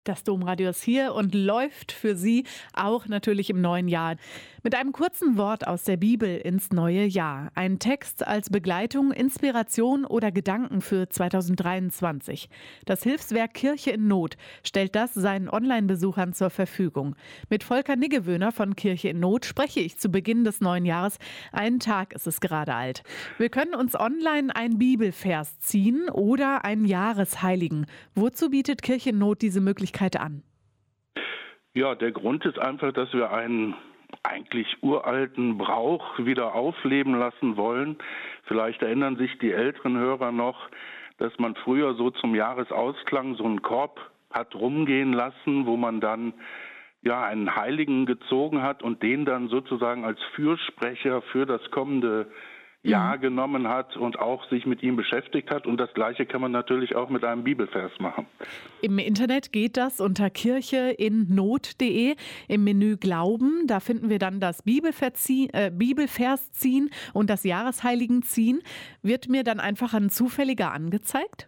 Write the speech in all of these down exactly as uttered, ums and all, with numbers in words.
Das Domradio ist hier und läuft für Sie auch natürlich im neuen Jahr. Mit einem kurzen Wort aus der Bibel ins neue Jahr. Ein Text als Begleitung, Inspiration oder Gedanken für zwanzig dreiundzwanzig. Das Hilfswerk Kirche in Not stellt das seinen Online-Besuchern zur Verfügung. Mit Volker Niggewöhner von Kirche in Not spreche ich zu Beginn des neuen Jahres. Einen Tag ist es gerade alt. Wir können uns online einen Bibelvers ziehen oder einen Jahresheiligen. Wozu bietet Kirche in Not diese Möglichkeit an? Ja, der Grund ist einfach, dass wir einen eigentlich uralten Brauch wieder aufleben lassen wollen. Vielleicht erinnern sich die älteren Hörer noch, dass man früher so zum Jahresausklang so einen Korb hat rumgehen lassen, wo man dann ja einen Heiligen gezogen hat und den dann sozusagen als Fürsprecher für das kommende Jahr Mhm. genommen hat und auch sich mit ihm beschäftigt hat. Und das Gleiche kann man natürlich auch mit einem Bibelvers machen. Im Internet geht das unter kircheinnot punkt de. Im Menü Glauben, da finden wir dann das Bibelvers äh, Bibelvers ziehen und das Jahresheiligen ziehen. Wird mir dann einfach ein zufälliger angezeigt?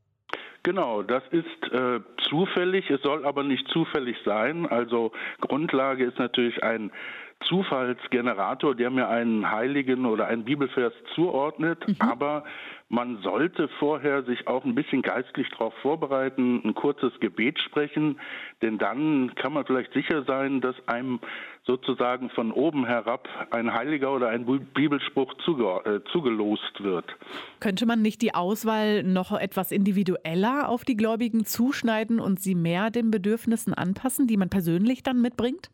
Genau, das ist äh, zufällig, es soll aber nicht zufällig sein. Also Grundlage ist natürlich ein Zufallsgenerator, der mir einen Heiligen oder einen Bibelvers zuordnet, Mhm. aber man sollte vorher sich auch ein bisschen geistlich darauf vorbereiten, ein kurzes Gebet sprechen, denn dann kann man vielleicht sicher sein, dass einem sozusagen von oben herab ein Heiliger oder ein Bibelspruch zuge äh, zugelost wird. Könnte man nicht die Auswahl noch etwas individueller auf die Gläubigen zuschneiden und sie mehr den Bedürfnissen anpassen, die man persönlich dann mitbringt?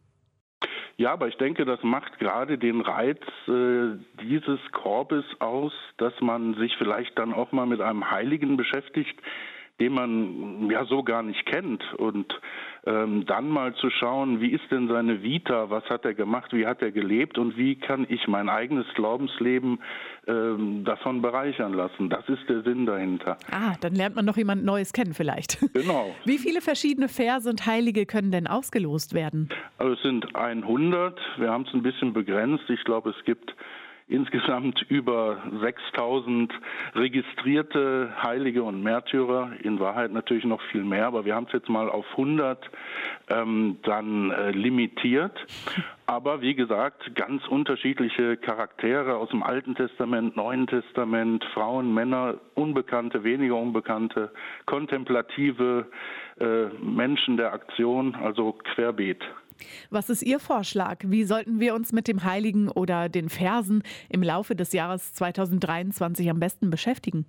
Ja, aber ich denke, das macht gerade den Reiz äh, dieses Korbes aus, dass man sich vielleicht dann auch mal mit einem Heiligen beschäftigt, den man ja so gar nicht kennt. Und ähm, dann mal zu schauen, wie ist denn seine Vita, was hat er gemacht, wie hat er gelebt und wie kann ich mein eigenes Glaubensleben ähm, davon bereichern lassen. Das ist der Sinn dahinter. Ah, dann lernt man noch jemand Neues kennen vielleicht. Genau. Wie viele verschiedene Verse und Heilige können denn ausgelost werden? Also es sind hundert, wir haben es ein bisschen begrenzt. Ich glaube, es gibt insgesamt über sechstausend registrierte Heilige und Märtyrer, in Wahrheit natürlich noch viel mehr, aber wir haben es jetzt mal auf hundert ähm, dann äh, limitiert. Aber wie gesagt, ganz unterschiedliche Charaktere aus dem Alten Testament, Neuen Testament, Frauen, Männer, Unbekannte, weniger Unbekannte, kontemplative äh, Menschen der Aktion, also querbeet. Was ist Ihr Vorschlag? Wie sollten wir uns mit dem Heiligen oder den Versen im Laufe des Jahres zwanzig dreiundzwanzig am besten beschäftigen?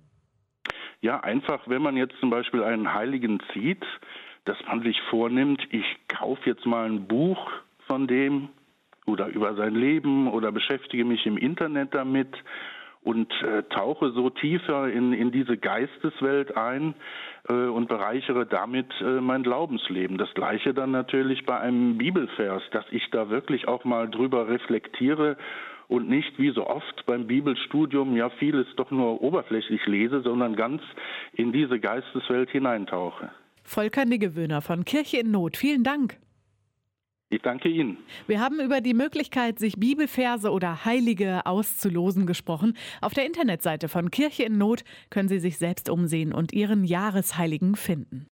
Ja, einfach, wenn man jetzt zum Beispiel einen Heiligen zieht, dass man sich vornimmt, ich kaufe jetzt mal ein Buch von dem oder über sein Leben oder beschäftige mich im Internet damit und äh, tauche so tiefer in, in diese Geisteswelt ein äh, und bereichere damit äh, mein Glaubensleben. Das Gleiche dann natürlich bei einem Bibelvers, dass ich da wirklich auch mal drüber reflektiere und nicht wie so oft beim Bibelstudium ja vieles doch nur oberflächlich lese, sondern ganz in diese Geisteswelt hineintauche. Volker Niggewöhner von Kirche in Not, vielen Dank. Ich danke Ihnen. Wir haben über die Möglichkeit, sich Bibelverse oder Heilige auszulosen gesprochen. Auf der Internetseite von Kirche in Not können Sie sich selbst umsehen und Ihren Jahresheiligen finden.